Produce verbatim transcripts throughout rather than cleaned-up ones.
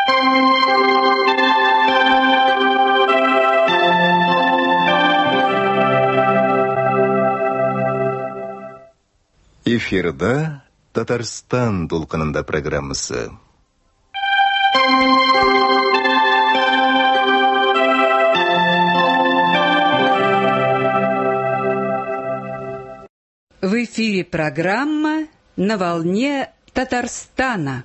Эфирда Татарстан толқынында программасы. В эфире программа «На волне Татарстана».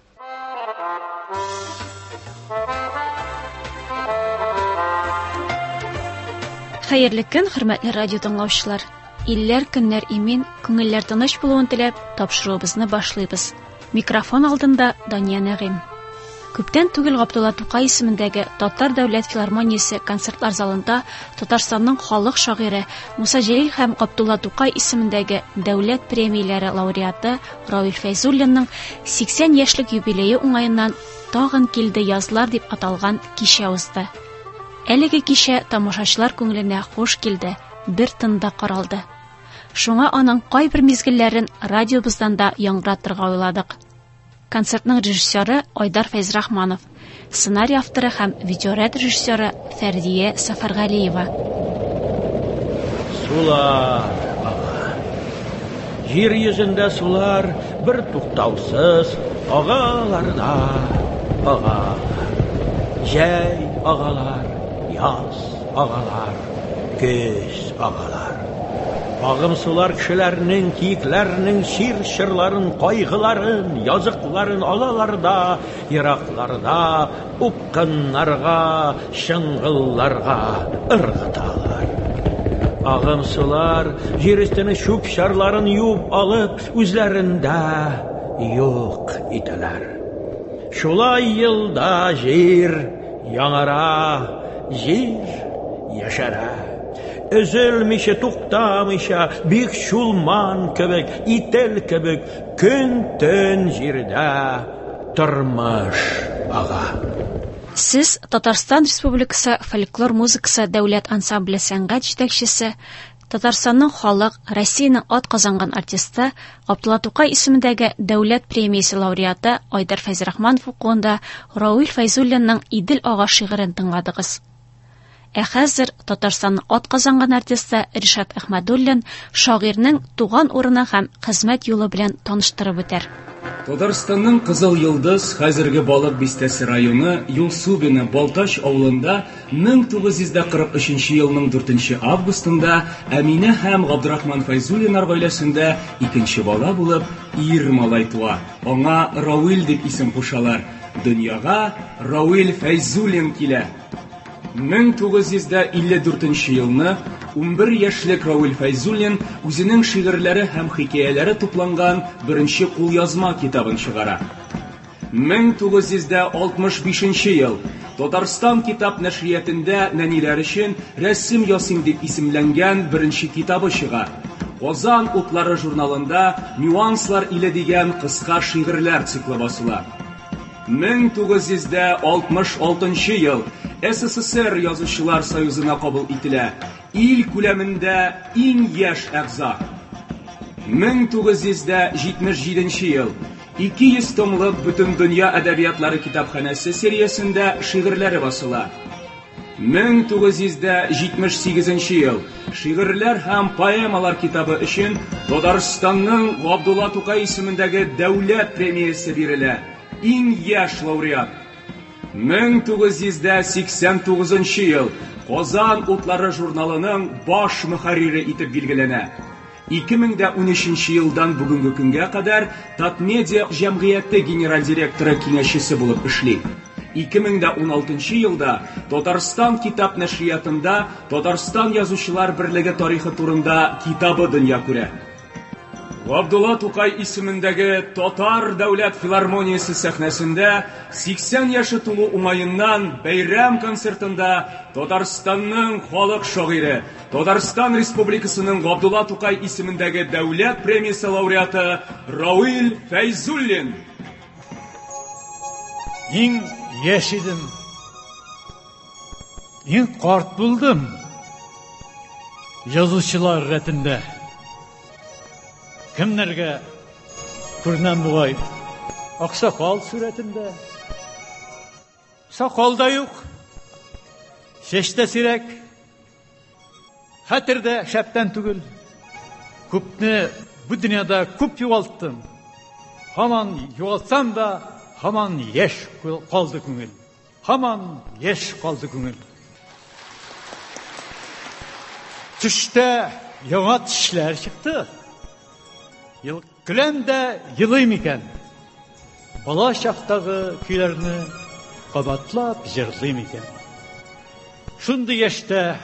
Хәерле көн, хөрмәтле радио тыңлаучылар. Илләр көннәр имен, күңелләр тыныч булуын теләп, тапшыруыбызны башлыйбыз. Микрофон алдында Дания Нәгыйм. Күптән түгел Габдулла Тукай исемендәге Татар дәүләт филармониясе концертлар залында Татарстанның халык шагыйре Муса Җәлил һәм Габдулла Тукай исемендәге дәүләт премияләре лауреаты Равил Фәйзуллинның сиксән яшьлек юбилее уңаеннан тагын килде язлар дип аталган кичә узды. Әлеге кичә тамашачылар күңеленә хуш килде, бер тында каралды. Шуңа аның кайбер мизгелләрен радиобыздан да яңгыратырга уйладык. Концертның режиссеры Айдар Фәйзрахманов, сценарий авторы һәм видеоряд режиссеры Фәрдия Сафаргалиева. Сулар, ага. Җир йөзендә сулар бер туктаусыз агаларда, ага. Җәй агалар, яз агалар, көз агалар. Агым сулар кешеләрнең, киекләрнең чир-чырларын, кайгыларын, языкларын алаларда, еракларда, упкыннарга, шыңгылларга ыргыталар. Агым сулар җир өстенә чүп-чарларын юып алып, үзләрендә юк итәләр. Шулай елда җир яңара, җир яшәрә. Өзелмичә, туктамыйча, бик чулман кебек, ител кебек, көн-төн җирдә тормыш ага. Сез Татарстан Республикасы фольклор музыкасы дәүләт ансамбле сәнгать җитәкчесе, Татарстанның халык, Россиянең ат казанган артисты, Габдулла Тукай исемендәге дәүләт премиясе лауреаты Айдар Фәйзрахманов укуында Равил Фәйзуллинның Идел ага шигырен тыңладыгыз. Ә хәзер Татарстанның ат казанган артисты Ришат Әхмәдуллин шагыйрьнең туган урыны һәм хезмәт юлы белән таныштырып үтәр. Татарстанның Кызыл Йылдыз хәзерге Балык бистәсе районы Юлсубино Балтач авылында мең тугыз йөз кырык өченче елның дүртенче августында Әминә һәм Габдрахман Фәйзуллиннар гаиләсендә икенче бала булып ир малай туа. Аңа Равил дип исем кушалар. Дөньяга Равил Фәйзуллин килә. мең тугыз йөз илле дүртенче елны унбер яшьлек Равил Фәйзуллин үзенең шигырьләре һәм хикәяләре тупланган беренче кулъязма китабын чыгара. мең тугыз йөз алтмыш бишенче ел Татарстан китап нәшриятендә нәниләр өчен рәсем ясыйм дип исемләнгән беренче китабы чыга. Казан утлары журналында Нюанслар иле дигән кыска шигырьләр циклы басыла. мең тугыз йөз алтмыш алтынчы ел СССР Язучылар союзына кабул ителә. Ил күләмендә иң яшь әгъза. мең тугыз йөз җитмеш җиденче ел ике йөз томлык Бөтен дөнья әдәбиятлары китапханәсе сериясендә шигырьләре басыла. мең тугыз йөз җитмеш сигезенче ел шигырьләр һәм поэмалар китабы өчен Татарстанның Габдулла Тукай исемендәге дәүләт премиясе бирелә. Иң яшь лауреат. мең тугыз йөз сиксән тугызынчы ел Казан утлары журналының баш мөхәррире итеп билгеләнә. ике мең унөченче елдан бүгенге көнгә кадәр Татмедиа җәмгыяте генераль директоры киңәшчесе булып эшли. ике мең уналтынчы елда Татарстан китап нәшриятында Татарстан язучылар берлеге тарихы турында китабы дөнья күрә. Габдулла Тукай исемендәге Татар дәүләт филармониясе сәхнәсендә сиксән яшы тулу уңаеннан бәйрәм концертында Татарстанның халык шагыйре, Татарстан Республикасының Габдулла Тукай исемендәге дәүләт премиясе лауреаты Равил Фәйзуллин. Иң яшь идем, иң карт булдым язучылар рәтендә. Кемнәргә күрнәм бугай аксакал сүрәтендә, Сакал да юк, чәч тә сирәк, хәтер дә шәптән түгел. Күпне бу дөньяда күп югалттым. Һаман югалтсам да, һаман яшь калды күңел. Һаман яшь калды күңел. Төштә яңа төшләр чыкты. Ел көләм дә елыйм икән. Бала чактагы көйләрне кабатлап җырлыйм икән. Шундый яшьтә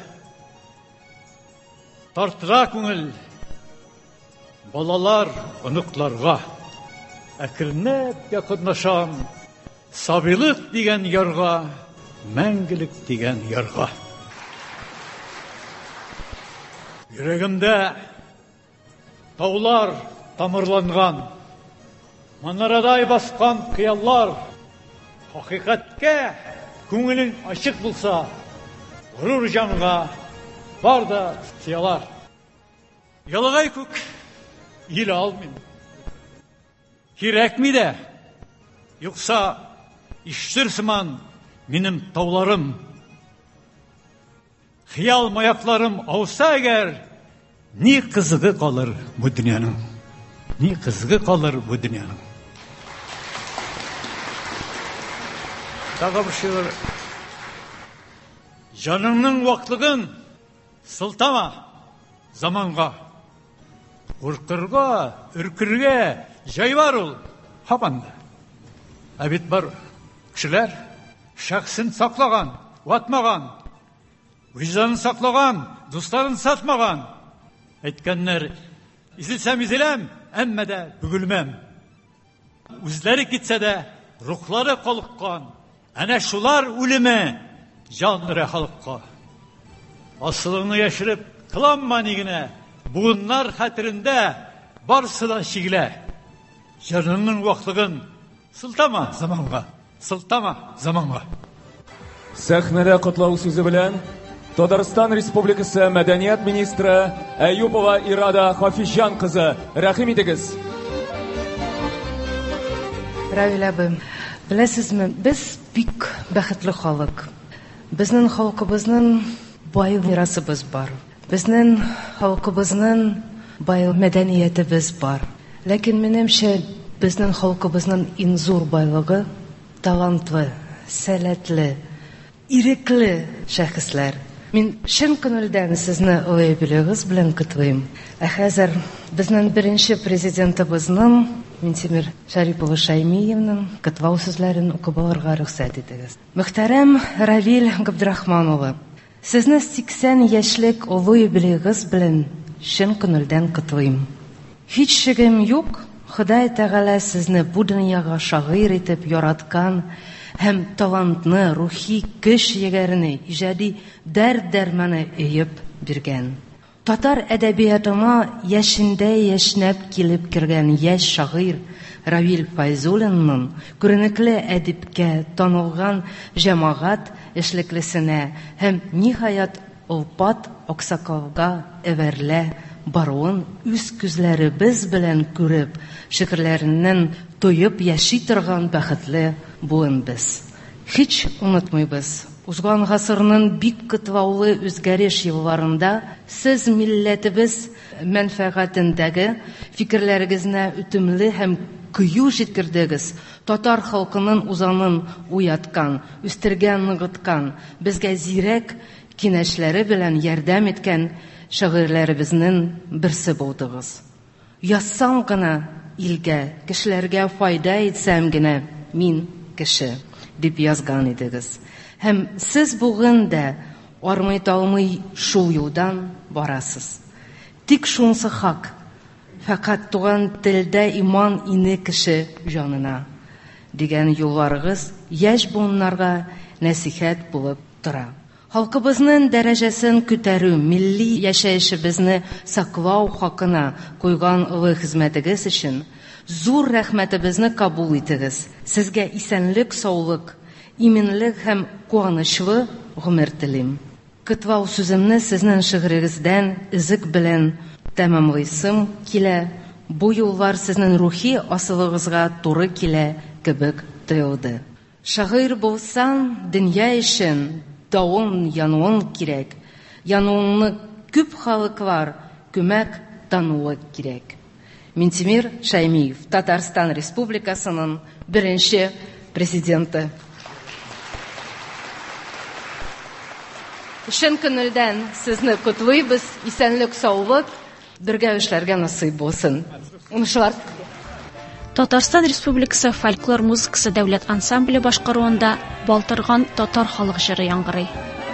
тартыра күңел балалар оныкларга. Әкренләп якынлашам сабыйлык дигән ярга, мәңгелек дигән ярга. Йөрәгемдә таулар тамырланган, манарадай баскан кыяллар. Хакыйкатькә күңелең ачык булса, горур җанга бар да сиялар. Ялагай күк иле алмыйм. Кирәкми дә, юкса иштер сыман минем тауларым. Хыял маякларым ауса әгәр, ни кызыгы калыр бу дөньяның? Ни кызыгы калыр бу дөньяның? Тагы бер шигырь. Җаныңның ваклыгын сылтама заманга. Куркырга, үркергә җай бар ул һаман. Ә бит бар кешеләр шәхсен саклаган, ватмаган, вижданын саклаган, дусларын сатмаган. Әйткәннәр, изелсәм изеләм, әмма дә бүгелмәм. Үзләре китсә дә рухлары калыккан. Әнә шулар үлеме җанлы халыкка. Асылыңны яшереп кыланма нигенә. Буыннар хәтерендә барсы да чигелә. Җаныңның ваклыгын сылтама заманга, сылтама заманга. Сәхнәдә котлау сүзе белән Татарстан Республикасы Мәдәният министры Әюпова Ирада Хафизҗан кызы, рәхим итегез. Равил абым, беләсезме, без бик бәхетле халык. Безнең халкыбызның бай мирасыбыз бар. Безнең халкыбызның бай мәдәниятебез бар. Ләкин минемчә, безнең халкыбызның иң зур байлыгы талантлы, сәләтле, ирекле шәхесләр. Мин чын күңелдән сезне олы билегез белән котлыйм. Ә хәзер безнең беренче президентыбызның Минтимер Шарипова Шаймиевның котлау сүзләрен укып алырга рөхсәт итегез. Мөхтәрәм Равил Габдрахман улы, сезне сиксән яшьлек олы билегез белән чын күңелдән котлыйм. Һич шигем юк, Ходай Тәгалә сезне бу дөньяга шагыйрь итеп яраткан һәм талантны, рухи көч егәрне, иҗади дәрт-дәрманы өеп биргән. Татар әдәбиятына яшендә яшнәп килеп кергән яшь шагыйрь Равил Файзуллинның күренекле әдипкә танылган җәмәгать эшлеклесенә һәм ниһаять Олпат Аксакалга эвәрлә баруын үз күзләребез белән күреп, шигырьләреннән тоеп яши торган бәхетле буын без. Һич онытмыйбыз. Узган гасырның бик кытлаулы үзгәреш елларында сез милләтебез мәнфәгатендәге фикерләрегезне үтемле һәм кыю җиткердегез. Татар халкының узанын уяткан, үстергән, ныгыткан, безгә зирәк кинәшләре белән ярдәм иткән шагыйрьләребезнең берсе булдыгыз. Язсам гына илгә, кешеләргә файда итсәм генә мин кеше дип язган идегез. Һәм сез бүген дә армый-талмый шул юлдан барасыз. Тик шунсы хак, фәкать туган телдә иман ине кеше җанына дигән юлларыгыз яшь буыннарга нәсихәт булып тора. Халкыбызның дәрәҗәсен күтәрү, милли яшәешебезне саклау хакына куйган улы хезмәтегез өчен зур рәхмәтебезне кабул итегез. Сезгә исәнлек, саулык, иминлек һәм куанычлы гомер телим. Котлау сүземне сезнең шигырегездән изек белән тәмамлыйсым килә. Бу юллар сезнең рухи асылыгызга туры килә кебек тоелды. Шагыйрь булсаң, дөнья өчен давын януың кирәк. Януыңны күп халыклар күмәк тануы кирәк. Минтимир Шаймиев, Татарстан Республикасының беренче президенты. Шын күңелдән сезне котлыйбыз, исәнлек, саулык, бергә эшләргә насыйп булсын. Уңышлар. Татарстан Республикасы фольклор музыкасы дәүләт ансамбле башкаруында Балтырган татар халык җыры яңгырый.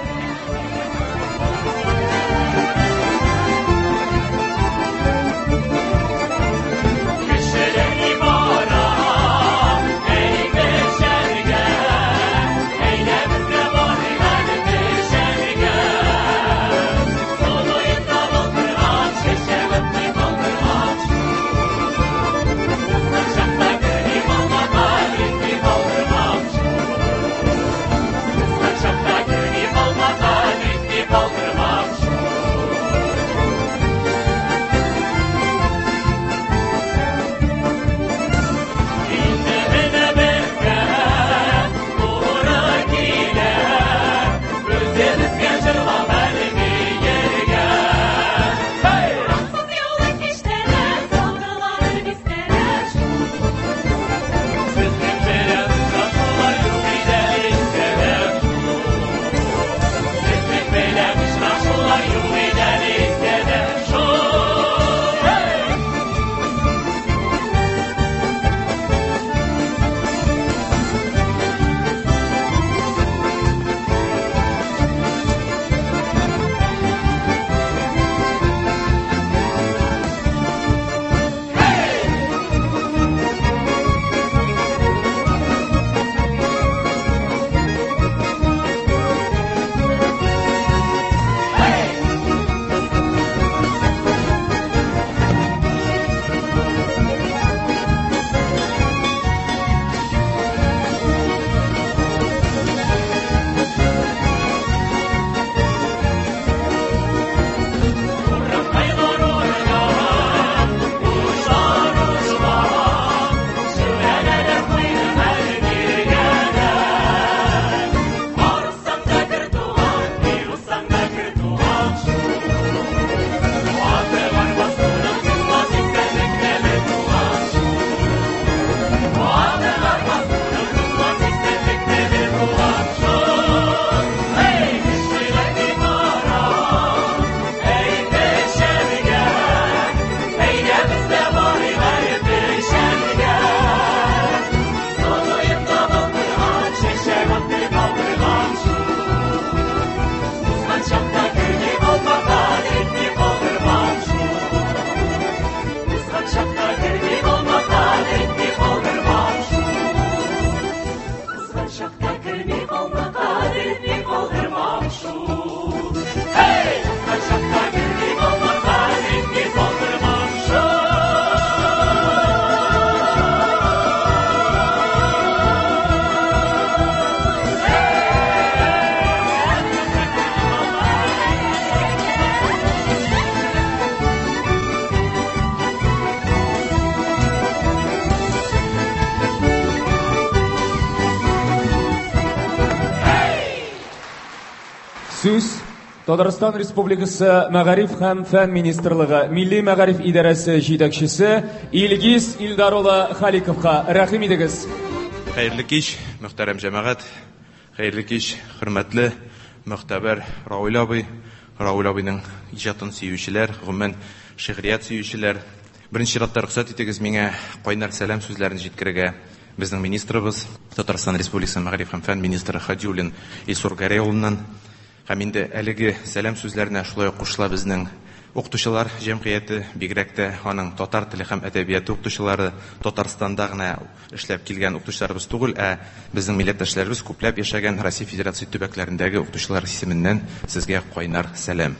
Сүз Татарстан Республикасы Мәгариф һәм фән министрлыгы Милли мәгариф идарәсе җитәкчесе Илгиз Илдар улы Халиковка рәхим итегез. Хәерле кич, мөхтәрәм җәмәгать. Хәерле кич, хөрмәтле мөхтәбәр Рауил абый, Рауил абыйның иҗатын сөючеләр, гомумән шигърият сөючеләр. Беренче чиратта рөхсәт итегез миңа кайнар сәлам сүзләрен җиткерергә. Безнең министрыбыз, Татарстан Республикасы Мәгариф һәм фән министры Хадиуллин Илсур Гәрәй улыннан һәм инде әлеге сәлам сүзләренә шулай кушыла безнең укытучылар җәмгыяте, бигрәк тә аның татар теле һәм әдәбияты укытучылары, Татарстанда гына эшләп килгән укытучыларыбыз түгел, ә безнең милләттәшләребез күпләп яшәгән Россия Федерация төбәкләрендәге укытучылар исеменнән сезгә кайнар сәлам.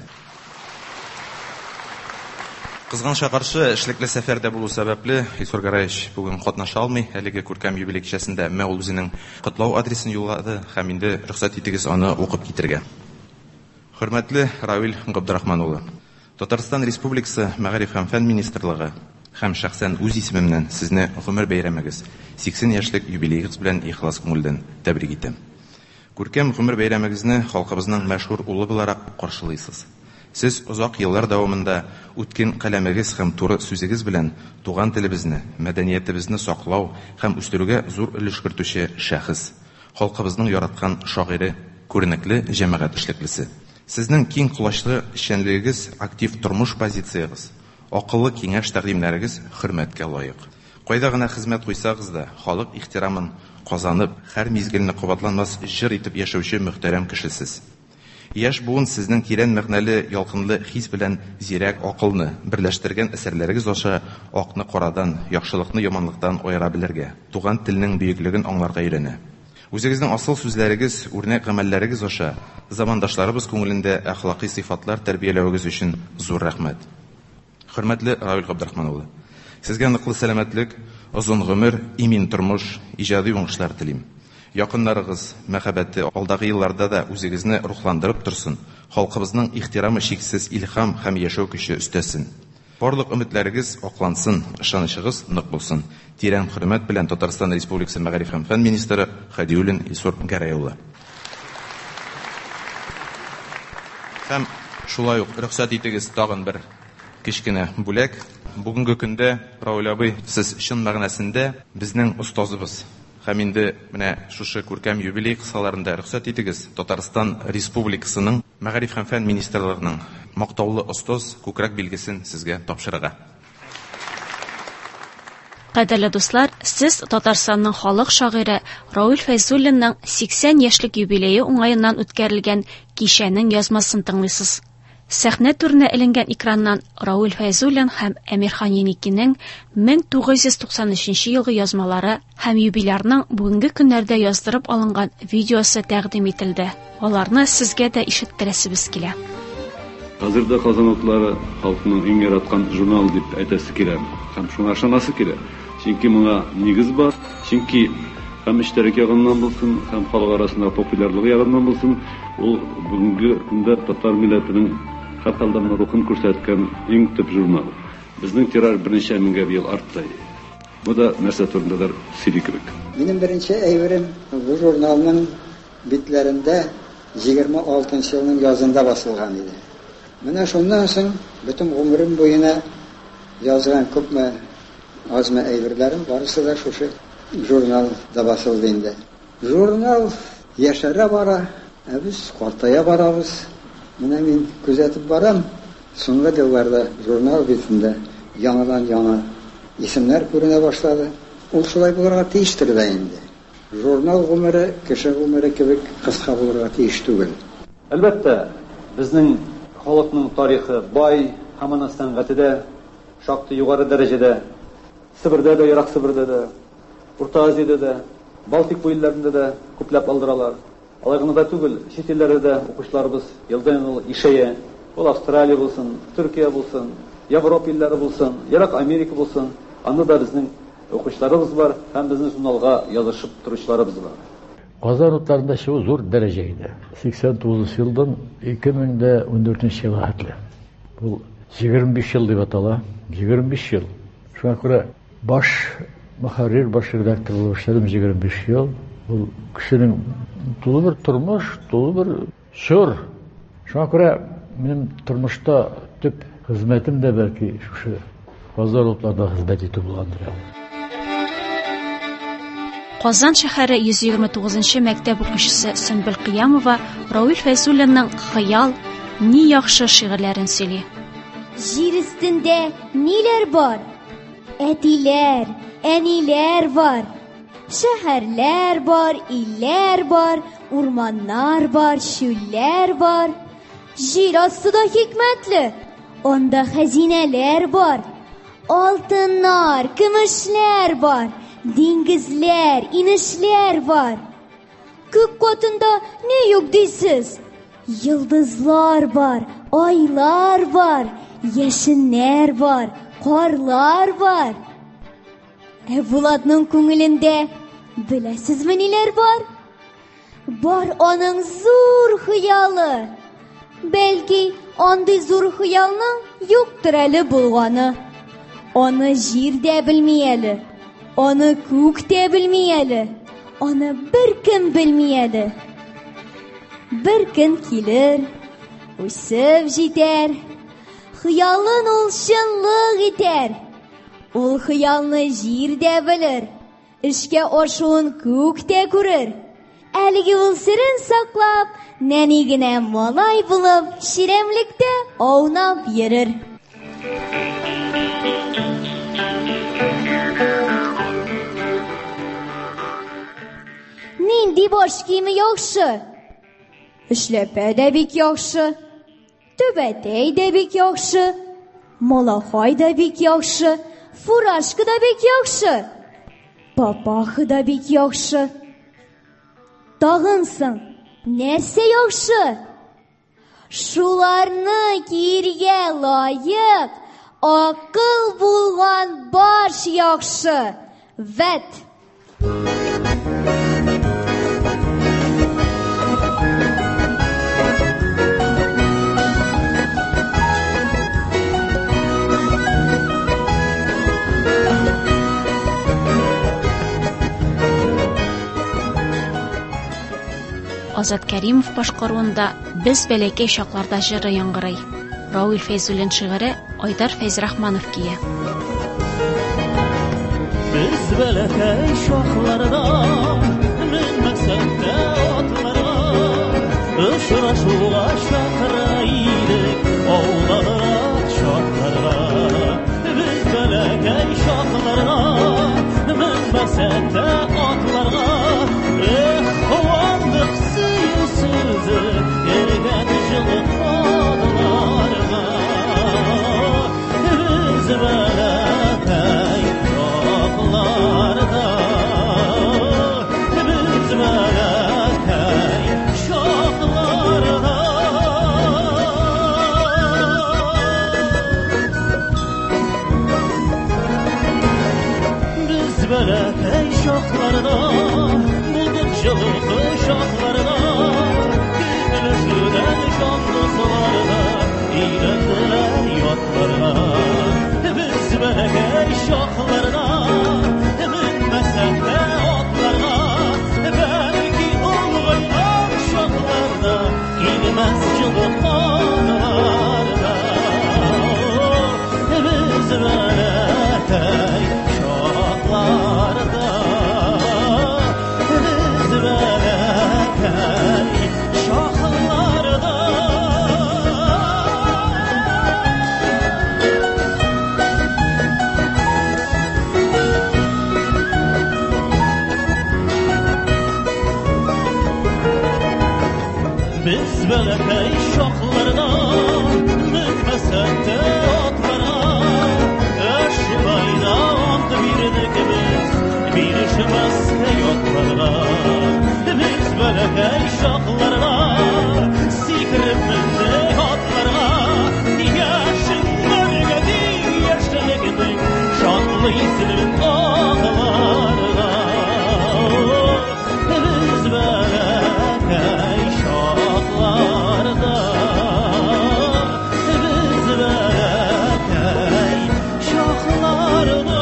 Кызганча каршы эшлекле сәфәрдә булу сәбәпле Илсур Гәрәй бүген катнаша алмый, әлеге күркәм юбилей кичәсендә мәгълүм ул үзенең котлау адресын юллады һәм инде рөхсәт итегез аны укып китергә. Хөрмәтле Рауил Габдрахман улы, Татарстан Республикасы Мәгариф һәм фән министрлыгы һәм шәхсән үз исемемнән сезне гомер бәйрәмегез, сиксән яшьлек юбилеегыз белән ихлас күңелдән тәбрик итәм. Күркәм гомер бәйрәмегезне халкыбызның мәшһүр улы буларак каршылыйсыз. Сез озак еллар дәвамында үткен каләмегез һәм туры сүзегез белән туган телебезне, мәдәниятебезне саклау һәм үстерүгә зур өлеш кертүче шәхес, халкыбызның яраткан шагыйре, күренекле җәмәгать эшлеклесе. Сезнең киң кулачлы эшчәнлегегез, актив тормыш позициягыз, акыллы киңәш тәкъдимнәрегез хөрмәткә лаек. Кайда гына хезмәт куйсагыз да, халык ихтирамын казанып, һәр мизгелне кабатланмас җыр итеп яшәүче мөхтәрәм кешесез. Яшь буын сезнең тирән мәгънәле, ялкынлы хис белән зирәк акылны берләштергән әсәрләрегез аша акны карадан, яхшылыкны яманлыктан аера белергә, туган телнең бөеклеген аңларга өйрәнә. Үзегезнең асыл сүзләрегез, үрнәк гамәлләрегез аша замандашларыбыз күңелендә әхлакый сыйфатлар тәрбияләвегез өчен зур рәхмәт. Хөрмәтле Равил Габдрахман улы, сезгә ныклы сәламәтлек, озын гомер, имин тормыш, иҗади уңышлар телим. Якыннарыгыз, мәхәббәте алдагы елларда да үзегезне рухландырып торсын, халкыбызның ихтирамы чиксез илһам һәм яшәү көче өстәсен. Барлык өметләрегез аклансын, ышанычыгыз нык булсын. Тирән хөрмәт белән Татарстан Республикасы Мәгариф һәм фән министры Хәдиуллин Илсур Гәрәй улы. Һәм шулай ук рөхсәт итегез тагын бер кичкенә бүләк. Бүгенге көндә Равил абый, сез чын мәгънәсендә безнең остазыбыз. Һәм инде менә шушы күркәм юбилей кысаларында рөхсәт итегез Татарстан Республикасының Мәгариф һәм фән министрлыгының мактаулы остаз күкрәк билгесен сезгә тапшырырга. Кадерле дуслар, сез Татарстанның халык шагыйре Равил Фәйзуллинның сиксән яшьлек юбилее уңаеннан үткәрелгән кичәнең язмасын тыңлыйсыз. Сәхнә түренә эленгән экраннан Равил Фәйзуллин һәм Әмирхан Еникинең мең тугыз йөз туксан өченче елгы язмалары һәм юбилярның бүгенге көннәрдә яздырып алынган видеосы тәкъдим ителде. Аларны сезгә дә ишеттерәсебез килә. Хәзердә Казан утлары халкының иң яраткан журнал дип әйтәсе килә. Һәм шуңа ышанасы килә. Чөнки моңа нигез бар. Чөнки һәм эштәрек ягыннан булсын, һәм халык арасында популярлык ягыннан булсын, ул бүгенге көндә татар милләтенең һәр халдан рухын күрсәткән иң төп журнал. Безнең тираж берничә меңгә ел артты. Бу да нәрсә турындадыр сөйли кебек. Минем беренче әйберем бу журналның битләрендә егерме алтынчы елның язында басылган иде. Менә шуннан соң бөтен гомерем буена язган күпме азмы әйберләрем барысы да шушы журналда басылды инде. Журнал яшәрә бара, ә без картая барабыз. Менә мин күзәтеп барам, соңгы елларда журнал битендә яңадан яңа исемнәр күренә башлады. Ул шулай булырга тиештер дә инде. Журнал гомере кеше гомере кебек кыска булырга тиеш түгел. Әлбәттә, безнең халыкның тарихы бай, һәм аны сәнгате дә шактый югары дәрәҗәдә, Сибирдә дә, Ирак Сибирдә дә, Урта Азиядә дә, Балтик буйларында да күпләп алдыралар. Алай гына да түгел, чит илләрдә дә укучыларыбыз елдан-ел ишәя. Ул Австралия булсын, Төркия булсын, Европа илләре булсын, Ирак Америка булсын, анда да безнең укучыларыбыз бар, һәм безнең журналга язышып торучыларыбыз бар. Казан утларында чыгу зур дәрәҗә иде. сиксән тугызынчы елдан ике мең ундүртенче елга хәтле. Бу егерме биш ел дип атала. егерме биш ел. Шуңа күрә баш мөхәррир, баш редактор булып эшләдем егерме биш ел. Бу кешенең тулы бер тормыш, тулы бер шур. Шуңа күрә минем тормышта төп хезмәтем дә бәлки шушы Казан утларында хезмәт итү булгандыр. Казан шәһәре йөз егерме тугызынчы мәктәп укучысы Сөнбел Кыямова Равил Фәйзуллинның «Хыял, ни яхшы» шигырьләрен сөйли. Җир өстендә ниләр бар? Әтиләр, әниләр бар. Шәһәрләр бар, илләр бар, урманнар бар, чүлләр бар. Җир астында хикмәтле, анда хәзинәләр бар. Алтыннар, көмешләр бар. Диңгезләр, инешләр бар. Күк катында не юк дисез? Йылдызлар бар, айлар бар, яшеннәр бар, карлар бар. Ә Буладның күңелендә беләсезме ниләр бар? Бар аның зур хыялы. Бәлки, андый зур хыялның юктыр әле булганы. Аны җир дә белми әле, аны күк тә белми әле, аны беркем белми әле. Бер көн килер, үсеп җитәр, хыялын ул чынлык итәр. Ул хыялны җир дә белер, эшкә ашуын күк тә күрер. Әлеге ул серен саклап, нәни генә малай булып, ширемлектә аунап йөрер. Нинди баш киеме яхшы, эшләпә дә бик яхшы, түбәтәй дә бик яхшы, малахай да бик яхшы, фуражка да бик яхшы, папаха да бик яхшы. Тагынсың, нәрсә яхшы? Шуларны киергә лаек, акыл булган баш яхшы. Вәт. Азат Кәримов башкаруында без бәләкәй чакларда җыры яңгырый. Рауил Фәйзуллин шигыре Айдар Фәйзрахманов кия. Biz bələkəy şaxlarda, minməsəkdə atlara, Işıraşuğa şaqıraydık, oğlanat şaxlara. Biz bələkəy şaxlarda, minməsəkdə atlara, Eh, qovandıq suyusuzı, ergən жылıq adlarına. Biz bələkəy şaxlarda, biz bələkəy şaxlarda. Biz bələkəy şaxlarda, bulduk жылıqı şaxlarda, gülüşüdən şandızlarda, eyləndirər yatlarda. Biz bələkəy şaxlarda, minməsək də atlarda, bəlki olğayaq şaxlarda, ilməz жылıq anlarda. Biz bələkəy şaxlarda, biz bələkəy şaxlarda. Biz bələkəy şaxlarda, minməsək də atlara, Əşbayda ant birdik biz, bilişməzsə yotlara. Biz bələkəy şaxlarda, sikrib mindik atlara, Yaşınlargədi yaşlıqdın, şanlı ismin ağlarına. Biz bələkəy şaxlarda, biz bələkəy şaxlarda.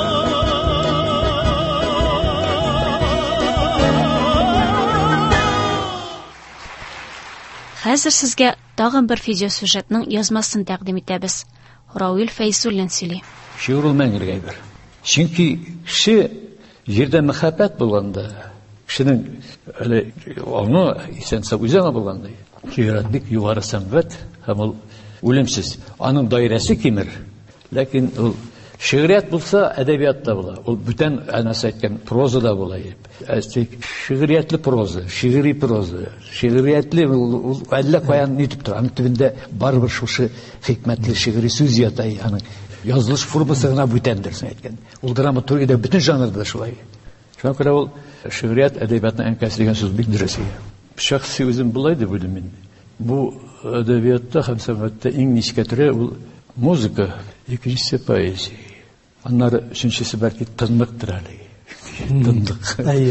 Хәзер сезгә тагын бер видеосюжетның язмасын тәкъдим итәбез. Рауил Фәйзуллин сөйли. Шигырь ул мәңгелек әйбер. Чөнки кеше җирдә мәхәббәт булганда, кешенең әле аңы исән-сау үзеңә булганда, шигырь бик югары сәнгать һәм ул үлемсез. Аның даирәсе кимер. Ләкин ул шигърият булса, әдәбият та була. Ул бүтән әнәсе әйткән проза да була. Әстик шигъриятлы проза, шигъри проза, шигъриятлы ул әллә каян нитеп тора. Аның төбендә барбер шушы хикмәтле шигъри сүз ята, аның язылыш формасы гына бүтәндер әйткән. Ул драматургиядә бөтен жанрда шулай. Шуңа күрә ул шигърият әдәбиятның әнкәсе дигән сүз бик дөрес. Шәхси үзем булай дип уйлыйм мин. Бу әдәбиятта һәм сәнгатьтә иң нечкә төрә ул музыка, икенчесе поэзия. Аннары өченчесе бәлки тынлыктыр әле. Тынлык.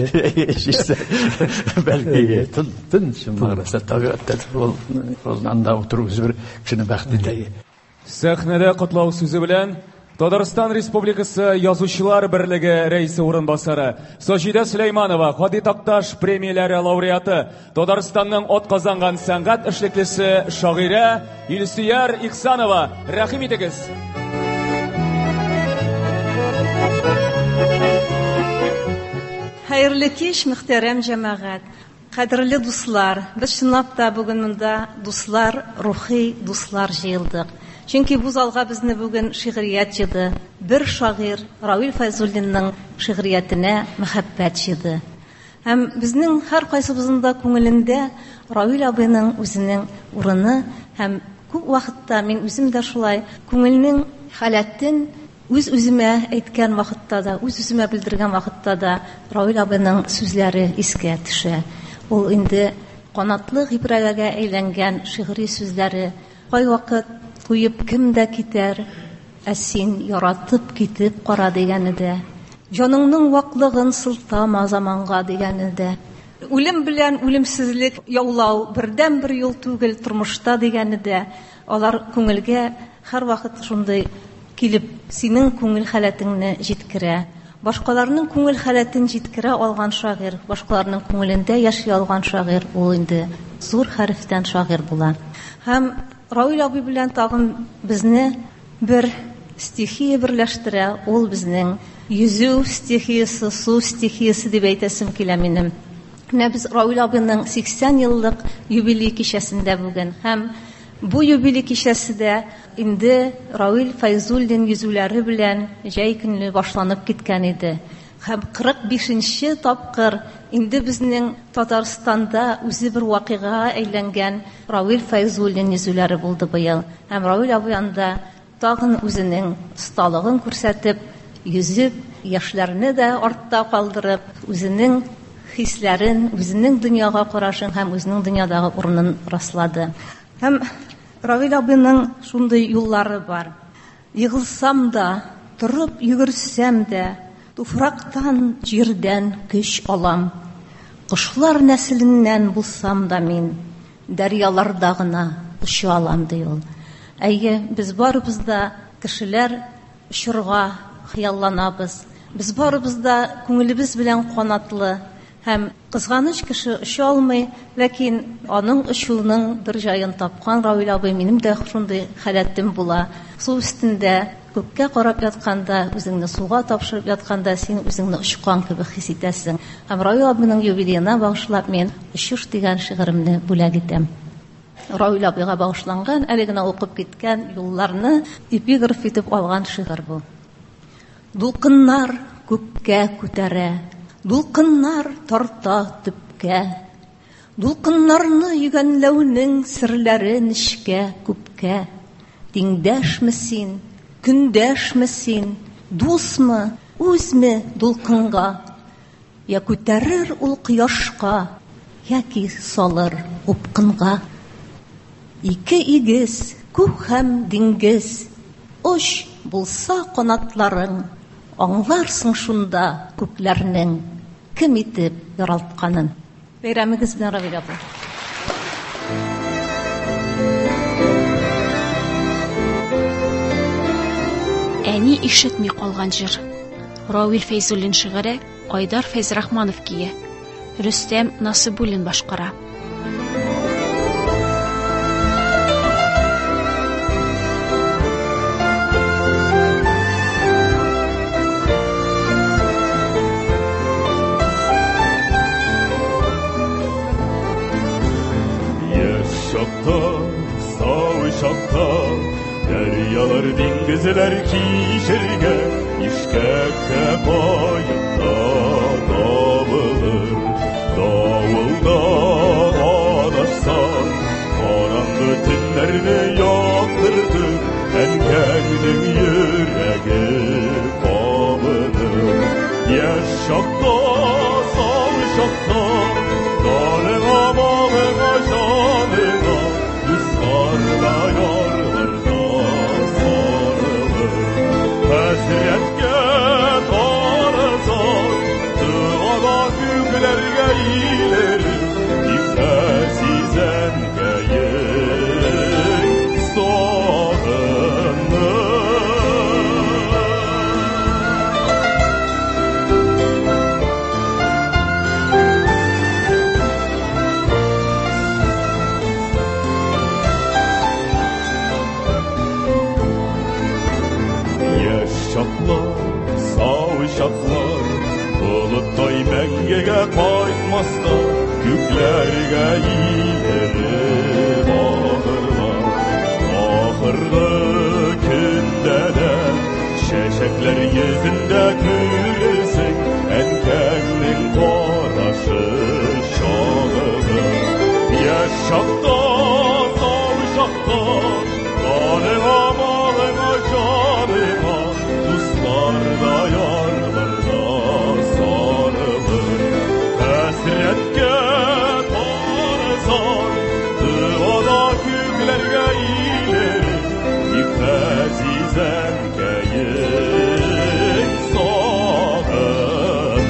Бәлки тын шымараса табиғатта ул анда отыру бер кешене бәхет итә. Сәхнәдә котлау сүзе белән Татарстан Республикасы Язучылар берлеге рәисе урынбасары Саҗидә Сөләйманова Хади Такташ премияләре лауреаты, Татарстанның атказанган сәнгать эшлеклесе шагыйрә Илсөяр Ихсанова, рәхим итегез. Хәерле кич, мөхтәрәм җәмәгать. Кадерле дуслар, без чынлап та бүген монда дуслар, рухи дуслар җыелдык. Чөнки бу залга безне бүген шигърият җыйды. Бер шагыйрь Равил Файзуллинның шигъриятенә мәхәббәт җыйды. Һәм безнең һәр кайсыбызның да күңелендә Равил абыйның үзенең урыны һәм күп вакытта мин үзем дә шулай күңелнең халәтен үз-үземә әйткән вакытта да, үз-үземә белдергән вакытта да Равил абыйның сүзләре искә төшә. Ул инде канатлы гыйбрәгә әйләнгән шигъри сүзләре кайвакыт куеп кем дә китәр, ә син яратып китеп кара дигәнедә, җаныңның ваклыгын сылтама заманга дигәнедә, үлем белән үлемсезлек яулау бердән бер юл түгел тормышта дигәнедә, алар күңелгә һәрвакыт шундый килеп синең күңел халәтеңне җиткерә. Башкаларның күңел халәтен җиткерә алган шагыйрь, башкаларның күңелендә яши алган шагыйрь ул инде зур хәрефтән шагыйрь була. Һәм Равил абый белән тагын безне бер стихия берләштерә, ул безнең йөзү стихиясе, су стихиясе дип әйтәсем килә минем. Менә без Равил абыйның сиксән еллык юбилей кичәсендә бүген һәм бу юбилей кичәсендә инде Равил Файзуллин йөзүләре белән җәй көнле башланып киткән иде. Һәм кырык бишенче тапкыр инде безнең Татарстанда үзе бер вакыйгага әйләнгән Равил Файзуллин йөзүләре булды быел. Һәм Равил абый анда тагын үзенең осталыгын күрсәтеп, йөзеп, яшьләрне дә артта калдырып, үзенең хисләрен, үзенең дөньяга карашын һәм үзенең дөньядагы урынын раслады. Һәм Равил абыйның шундый юллары бар. Йыгылсам да, торып йөгерсәм дә, туфрактан, җирдән көч алам. Кошлар нәселеннән булсам да мин, дәрьяларда гына оча алам ди ул. Әйе, без барыбыз да кешеләр очырга хыялланабыз. Без барыбыз да күңелебез белән канатлы һәм кызганыч кеше оча алмый, ләкин аның очуының бер җаен тапкан Равил абый минем дә шундый халәтем була. Су өстендә күккә карап ятканда, үзеңне суга тапшырып ятканда син үзеңне очкан кебек хис итәсең. Һәм Равил абыйның юбилеена багышлап мин «Очыш» дигән шигыремне бүләк итәм. Равил абыйга багышланган, әле генә укып киткән юлларны эпиграф итеп алган шигырь бу. Дулкыннар күккә күтәрә, дулкыннар тарта төпкә, дулкыннарны йөгәнләүнең серләре нечкә күпкә. Тиңдәшме син, көндәшме син, дусмы, үзме дулкынга, я күтәрер ул кояшка, яки салыр упкынга. Ике игез, күк һәм диңгез, оч булса канатларың, аңларсың шунда күкләрнең кем итеп яралтканын. Бәйрәмегез белән, Равил абый. Әни ишетми калган җыр. Равил Файзуллин шигыре Айдар Фәйзрахманов кие. Рөстәм Насыбуллин башкара. Dəryalar dingizlər kişirgə, işkəkə bayında davılır. Davulda adaşsan, qaranlı tünlərini yaktırdı, ənkəngдің yürəgi qabınır. Yaşaqda, sağışaqda, darığa bağığa canığa, Üskarda yarlarda sarılır. Həsrətgə qarızar, Dığada büyüklərgə iyilir, çiçeklerge ileri bağırlar. Ahırlı günde de çiçekler yüzünde gülsün, enkennin koraşı şahıdır. Yaşakta, savuşakta, kanıma malına canıma, dostlarda yarlarda sarılır. Hasretke tanısan, dıvada küklerge ileri, İpez izerkeyin sağınır.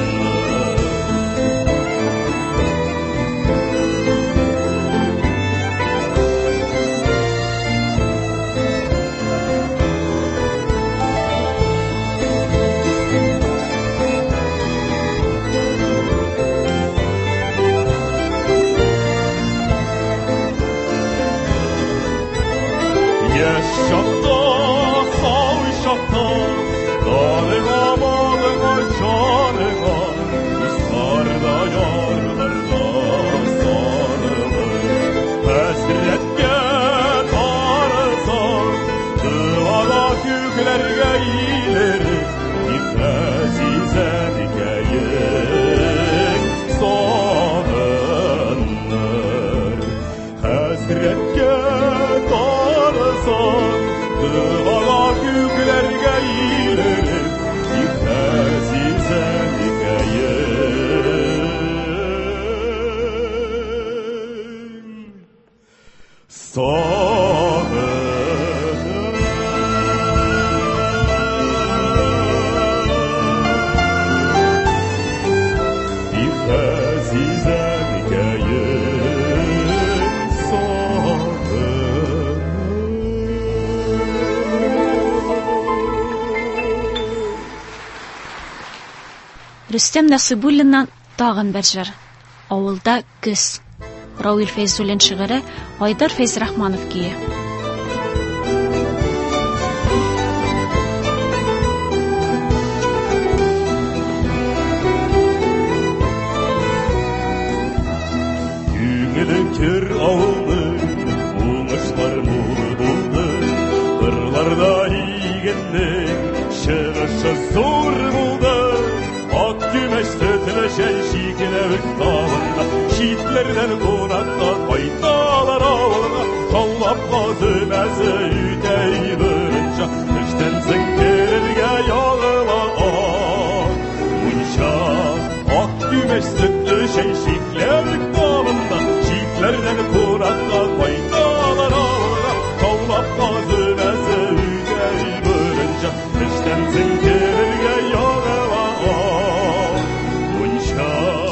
Yaşakta, savuşakta, kanıma malına canıma, dostlarda yarlarda sarılır. Hasretke tanısan, dıvada küklerge ileri, İpez izerkeyin sağınır. Hasretke tanısan, dıvada küklerge ileri, İpez izerkeyin sağınır. İpez izerkeyin sağınır. Рөстәм Насыйбуллиннан тагын бер җыр. Авылда көз. Рауил Фәйзуллин шигыре, Айдар Фәйзрахманов кие. Күңеле кер авылның, уңышлар мул булды. Кырларда игеннең чыгышы зур булды. Ак күмәчте теләшән шикеләвек тагында, читләрдән кунакка кайталар авылга. Каулап казы мәзе үтәй бөренчә, эштән соң керергә ягыла ак. Мунча ак күмәчте теләшән шикеләвек тагында, читләрдән кунакка кайталар авылга. Каулап казы мәзе үтәй бөренчә, эштән соң керергә ягыла ак. Мунча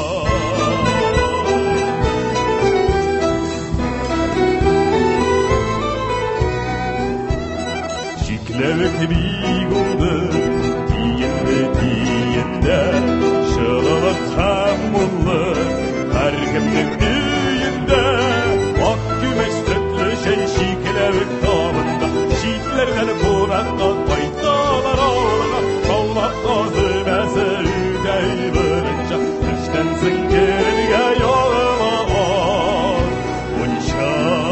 Şiklevek big oldu, diyende diyende, şılılık hem mullu, her kimlik düğünde. Ak gümeş tütlü şey şiklevek dağında, şiklerden kurakta kaytalar ağına. Kavlak gazı meze üdey vırınca, üstten zınkerge yağıla ağır. Bunca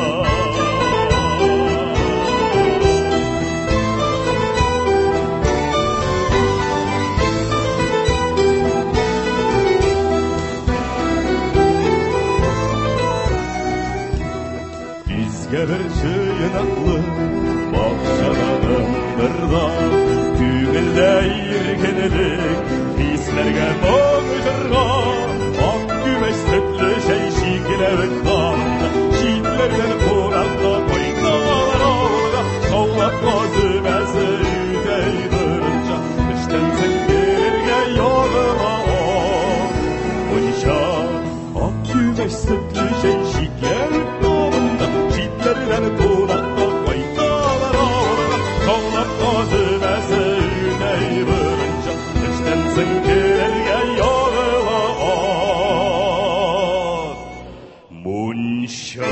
Bizge bir çığınaklı bakşadanındırda, Küğülde irkenilik hislerge boğuşurga. Ak gümeş sütlü şey şikilevik dağında, şitlerden kurakta koytalar ağırga. Kavlak gazı meze üdey vırınca, işten zıngirge yağıla ağır. Bunca ak gümeş sütlü şey şikilevik dağında, şitlerden kurakta koytalar ağırga. Kavlak gazı meze üdey vırınca, işten zıngirge yağıla ağır. Munşa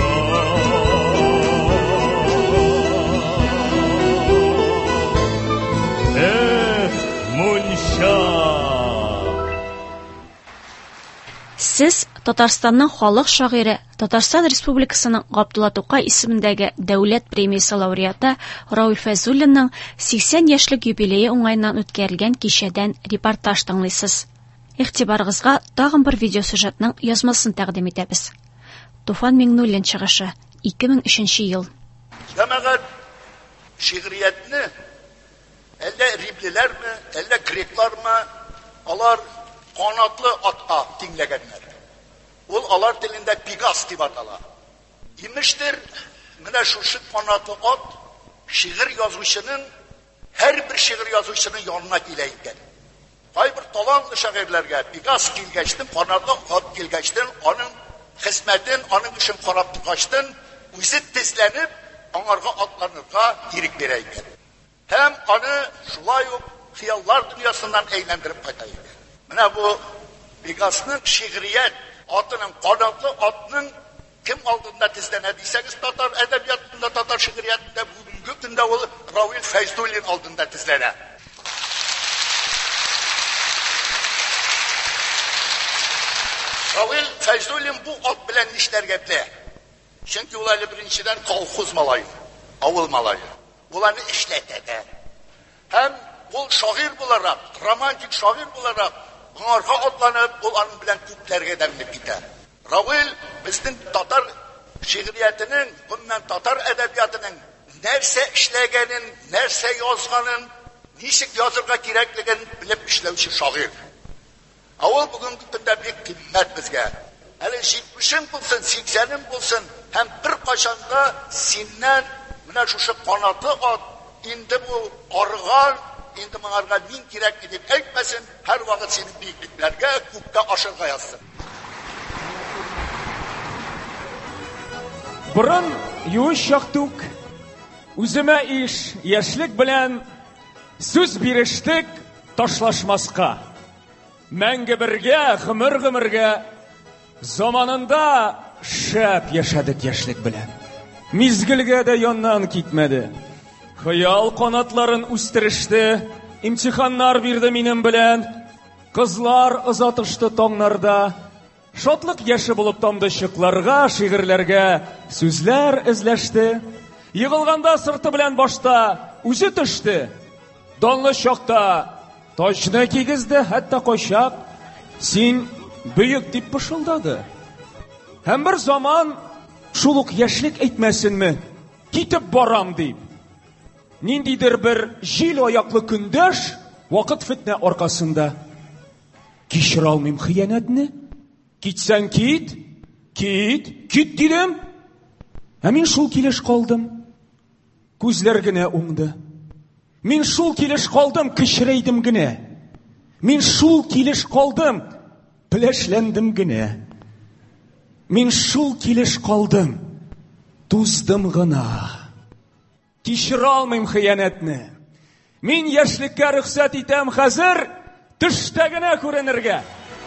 Eh, Munşa Сез Татарстанның халык шагыйре, Татарстан Республикасының Габдулла Тукай исемендәге дәүләт премиясе лауреаты Рауил Фәйзуллинның сиксән яшьлек юбилее уңайыннан үткәрелгән кичәдән репортаж тыңлыйсыз. Игътибарыгызга тагын бер видеосюжетның язмасын тәкъдим итәбез. Туфан Миңнуллин чыгышы, ике мең өченче ел. Җәмәгать шигъриятне әллә риблеләрме, әллә греклармы, алар канатлы атка тиңләгәннәр. Ул алар телендә Пегас дип атала. Имештер, менә шушы канатлы ат шигырь язучының, һәрбер шигырь язучының янына килә икән. Кайбер талантлы шагыйрьләргә Пегас килгәчтен, канатлы ат килгәчтен, аның хезмәтен, аның эшен карап торгачтын, үзе тезләнеп, аңарга атланырга ирек бирә икән. Һәм аны шулай ук хыяллар дөньясыннан әйләндереп кайта икән. Менә бу Пегасның шигърият атының, канатлы атның кем алдында тезләнә дисәгез, татар әдәбиятында, татар шигъриятында бүгенге көндә ул Рауил Фәйзуллин алдында тезләнә. Рауил Фәйзуллин бу ат белән нишләргә белә? Чөнки ул әле беренчедән колхоз малае, авыл малае. Ул аны эшләтә дә. Һәм ул шагыйрь буларак, романтик шагыйрь буларак, аңарга атланып, ул аның белән күпләргә дә менеп китә. Рауил безнең татар шигъриятының, гомумән татар әдәбиятының нәрсә эшләгәнен, нәрсә язганын, ничек язырга кирәклеген белеп эшләүче шагыйрь. Ул бүгенге көндә бик кыйммәт безгә. Әле җитмешең булсын, сиксәнең булсын, һәм бер кашанда синнән менә шушы канатлы ат инде бу арган, инде моңарга мин кирәк дип әйтмәсен, һәр вакыт синең биекләргә, күккә ашырга язсын. Борын юш чактук, үземә иш, яшьлек белән сүз бирештек ташлашмаска. Мәңге бергә, гомер-гомергә заманында шәп яшәдек яшьлек белән. Мизгелгә дә яннан китмәде. Хыял канатларын үстереште, имтиханнар бирде минем белән. Кызлар озатышты таңнарда. Шатлык яше булып тамды чыкларга, шигырьләргә сүзләр эзләште. Егылганда сырты белән башта үзе төште. Данлы чакта тачны кигезде, хәтта кайчак син бөек дип пышылдады. Һәм бер заман шул ук яшьлек әйтмәсенме, китеп барам дип. Ниндидер бер җил аяклы көндәш вакыт фитнә аркасында. Кичер алмыйм хыянәтне. Китсәң кит, кит, кит дидем. Ә мин шул килеш калдым. Күзләр генә уңды. Мин шул килеш калдым, кичерәйдем генә. Мин шул килеш калдым, пләшләндем генә. Мин шул килеш калдым, туздым гына. Кичер алмыйм хыянәтне. Мин яшьлеккә рөхсәт итәм хәзер, төштә генә күренергә.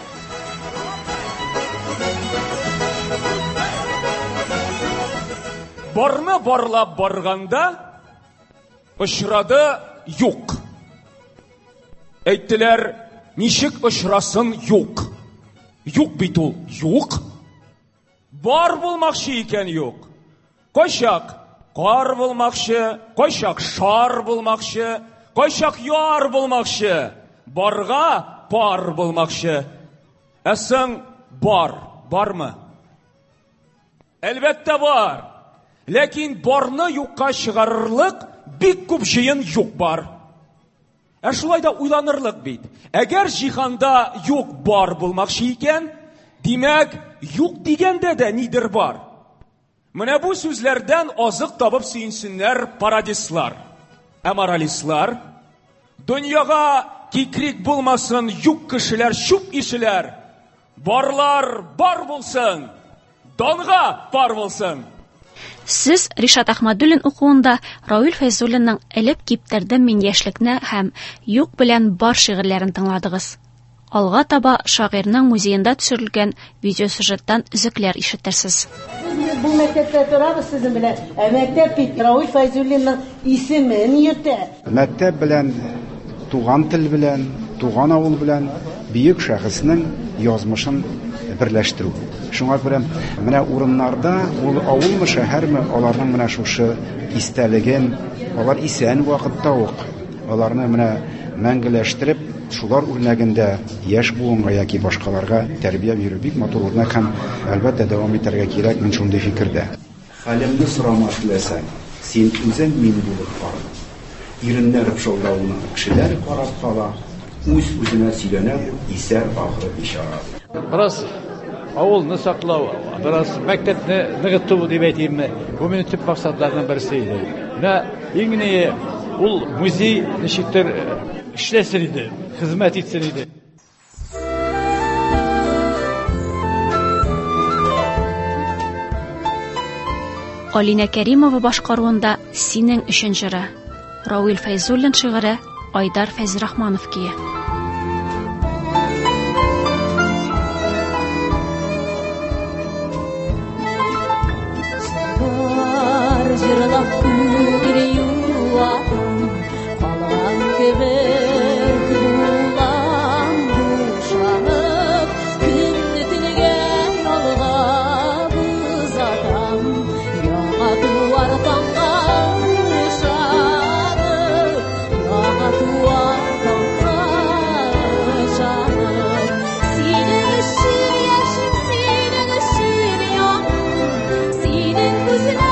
Барны барлап барганда очрады юк. Әйттеләр, ничек очрасын юк. Юк бит ул, юк. Бар булмакчы икән юк. Кайчак кар булмакчы, кайчак шар булмакчы, кайчак яр булмакчы, барга пар булмакчы. Әсәң бар, бармы? Әлбәттә бар. Ләкин барны юкка чыгарырлык бик күп җыен юк бар. Ә шулай да уйланырлык бит. Әгәр җиһанда юк бар булмакчы икән, димәк, юк дигәндә дә нидер бар. Менә бу сүзләрдән азык табып сөенсеннәр парадислар, ә моралистлар. Дөньяга кикрик булмасын юк кешеләр, чуп ишеләр. Барлар бар булсын, данга пар булсын. Сез Ришат Ахмадуллин укуында Рауил Фәйзуллинның элеп киптердем мин яшьлекне һәм юк белән бар шигырьләрен тыңладыгыз. Алга таба шагыйрьнең музеенда төшерелгән видеосюжеттан үзекләр ишетерсез. Бу мәктәптә торабыз сезнең белән. Ә мәктәп бит Рауил Фәйзуллинның исемен йөртә. Мәктәп белән, туган тел белән, туган авыл белән бөек шәхеснең язмышын берләштерү. Шуңа күрә менә урыннарда ул авылмы, шәһәрме, аларның менә шушы истәлеген, алар исән вакытта ук аларны менә мәңгеләштереп, шулар үрнәгендә яшь буынга яки башкаларга тәрбия бирү бик матур үрнәк һәм әлбәттә дәвам итәргә кирәк, мин шундый фикердә. Хәлемне сорамас теләсәң, син үзең мин булып кар. Иреннәр шылдавына кешеләр карап кала, үз үзенә сөйләнә, исәр ахыры ишара. Biraz avulni saqlау, biraz мәктәпне ныгыту дип әйтимме, бу минем төп максатлардан берсе иде. Менә иңне ул музей ничектер эшләсен иде, хезмәт итсен иде. Алина Кәримова башкаруында «Синең өчен» җыры. Рауил Фәйзуллин шигыре, Айдар Фәйзрахманов кие. Жырлап күгере юлларым, калган кебек булам бушанып, күнне төнегә ялгап узатам, яңа туар таңга ышанып, яңа туар таңга ышанып, синең өчен яшим, синең өчен яным, синең күзләр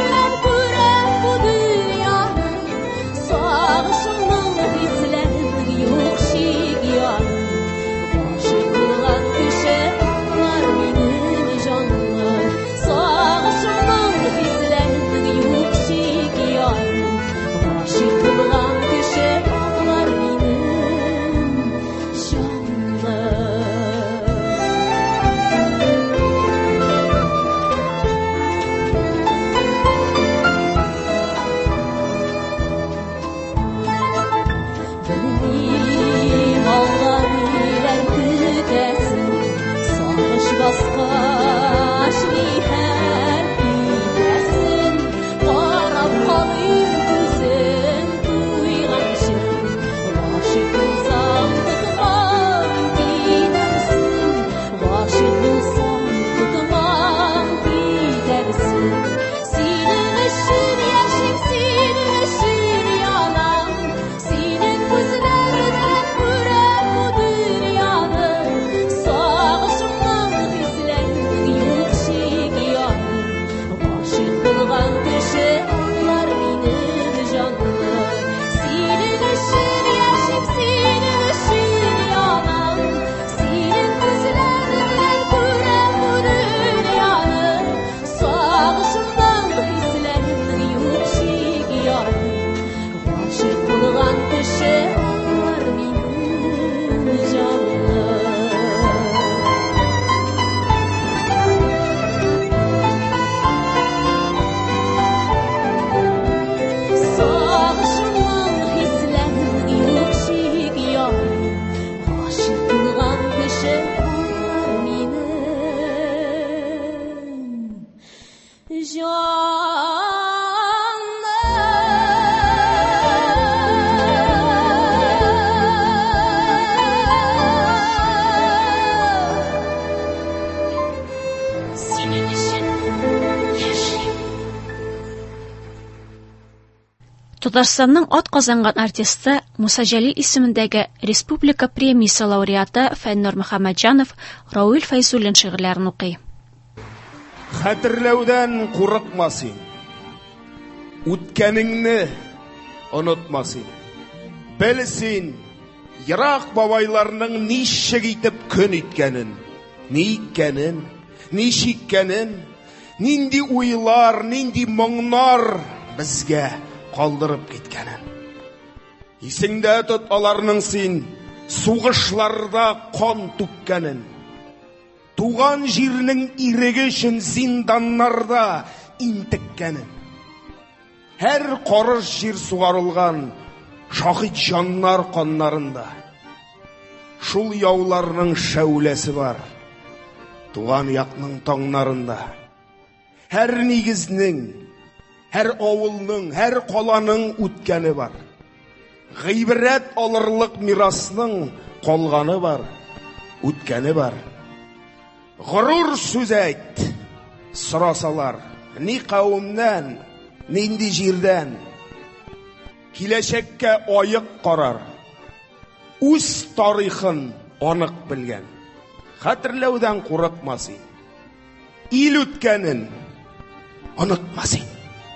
Татарстанның атказанган артисты Муса Җәлил исемендәге Республика премиясе лауреаты Фәннур Мөхәммәтҗанов Рауил Фәйзуллин шигырьләрен укый. Хәтерләүдән курыкма син. Үткәнеңне онытма син. Бел син, ерак бабайларның ничек итеп көн иткәнен, ни икәнен, ни шиккәнен, нинди уйлар, нинди моңнар безгә калдырып киткәнен. Исеңдә тот аларның син сугышларда кан түккәнен. Туган җирнең иреге өчен зинданнарда интеккәнен. Һәр карыш җир сугарылган шахид җаннар каннарында. Шул яуларның шәүләсе бар. Туган якның таңнарында. Һәр нигезнең, һәр авылның, һәр каланың үткәне бар. Гыйбрәт алырлык мирасның калганы бар, үткәне бар. Горур сүз әйт. Сорасалар, ни кавымнан, нинди җирдән? Киләчәккә аек карар. Үз тарихын анык белгән. Хәтерләүдән курыкмасын. Ил үткәнен онытмасын.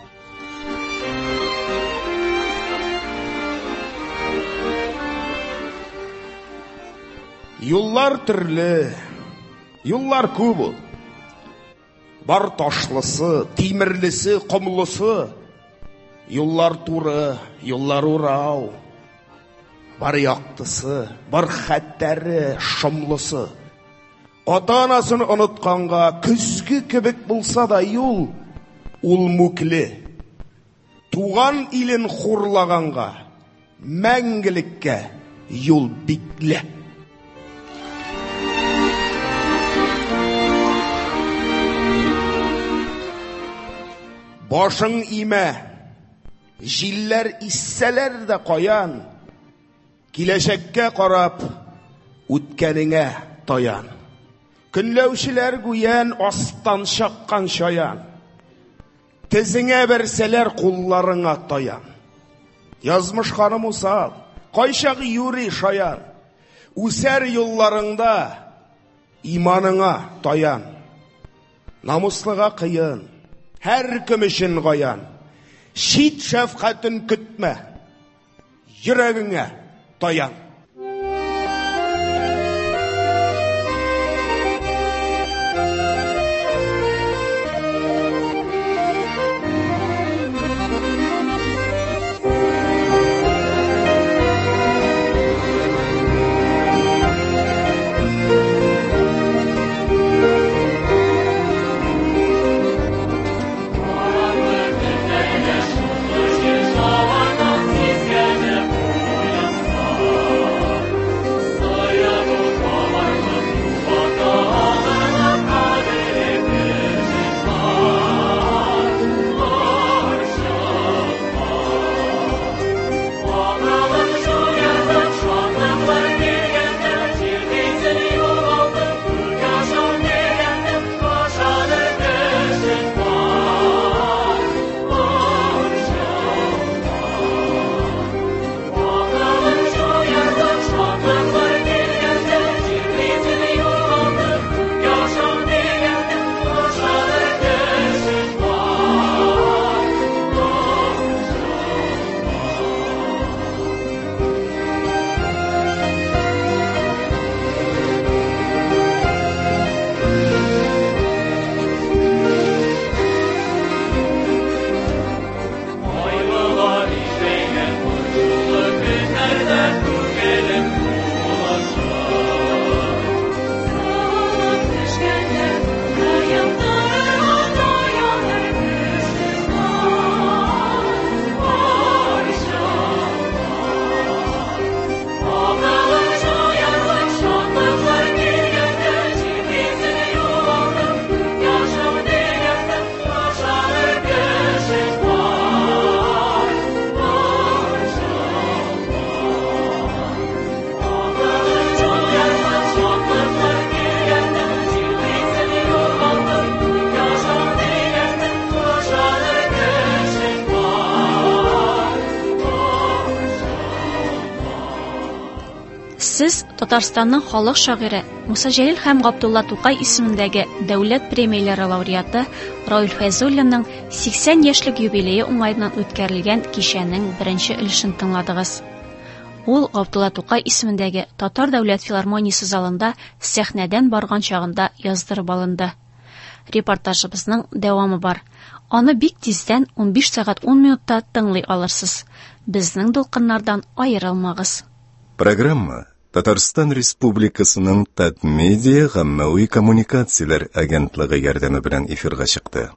Юллар төрле, юллар күп ул. Бар ташлысы, тимерлесе, комлысы. Юллар туры, юллар урау. Бар яктысы, бар хәттәре, шомлысы. Ата-анасын онытканга көзге кебек булса да юл, ул мүкле. Туган илен хурлаганга мәңгелеккә юл бикле. Башың имә, җилләр иссәләр дә каян, киләчәккә карап, үткәнеңә таян. Көнләүчеләр гүян астан чаккан шаян, тезеңә берсәләр кулларыңа таян. Язмыш ханым усал, кайчак юри шаян, үсәр юлларыңда иманыңа таян. Намуслыга кыен, һәр кем өчен гаян. Шит шәфкатен көтмә, йөрәгеңә таян. Сез Татарстанның халык шагыйре Муса Җәлил һәм Габдулла Тукай исемендәге дәүләт премияләре лауреаты Равил Фәйзуллинның сиксән яшьлек юбилее уңаеннан үткәрелгән кичәнең беренче өлешен тыңладыгыз. Ул Габдулла Тукай исемендәге Татар дәүләт филармониясе залында сәхнәдән барган чагында яздырып алынды. Репортажыбызның дәвамы бар. Аны бик тиздән ун биш сәгать ун минутта тыңлый алырсыз. Безнең дулкыннардан аерылмагыз. Программа Татарстан Республикасының Татмедиа гаммәви коммуникацияләр агентлыгы ярдәме белән эфирга чыкты.